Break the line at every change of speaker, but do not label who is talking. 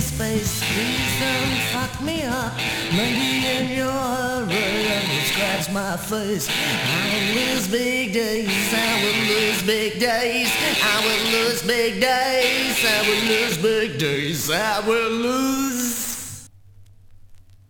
space. Please don't fuck me up. Maybe in your hurry and will scratch my face. I will lose big days. I will lose big days. I will lose big days. I will lose big days. I will lose